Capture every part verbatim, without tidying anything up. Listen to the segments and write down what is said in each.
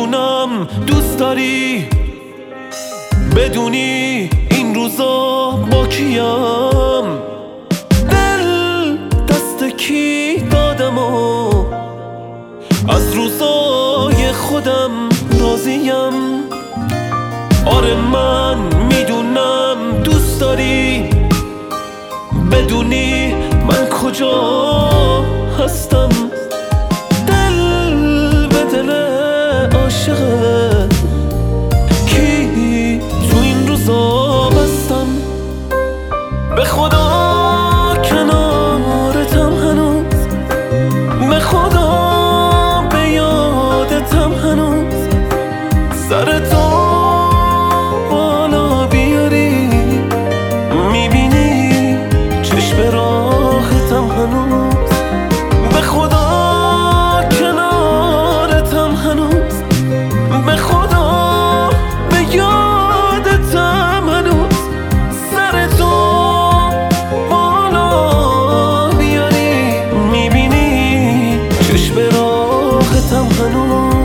میدونم دوست داری بدونی این روزا با کیم، دل دست کی دادم و از روزای خودم راضیم. آره من میدونم دوست داری بدونی من کجا هستم، دل به دل عاشقه کی تو این روزا بستم. به خدا کنارتم هنوز، به خدا به یادتم هنوز، سر تو بالا بیاری میبینی چشم راحتم هنوز. به خدا کنارتم هنوز، به خدا به یادتم هنوز، سر تو بالا بیاری میبینی چشم راحتم هنوز.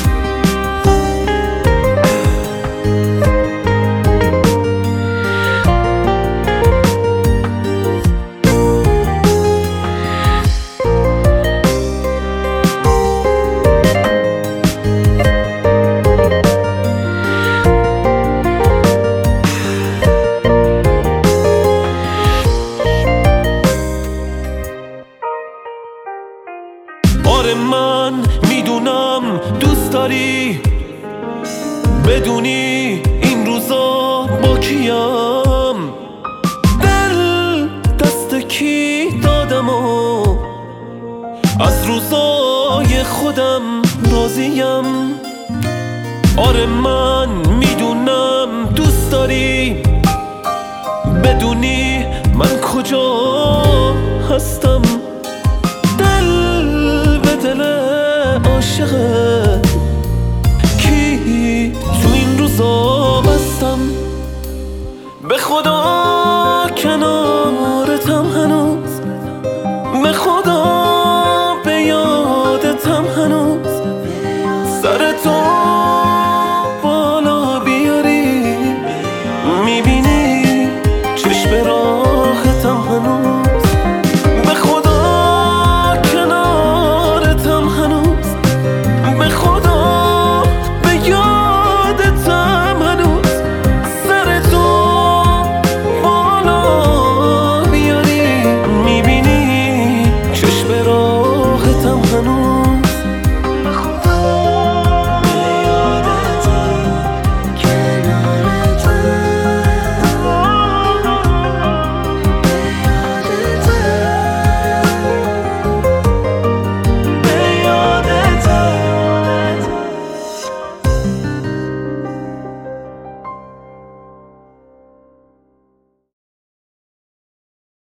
آره من میدونم دوست داری بدونی این روزا با کیم، دل دست کی دادم و از روزای خودم راضیم. آره من میدونم دوست داری بدونی من کجا هستم، دل به دل عاشقه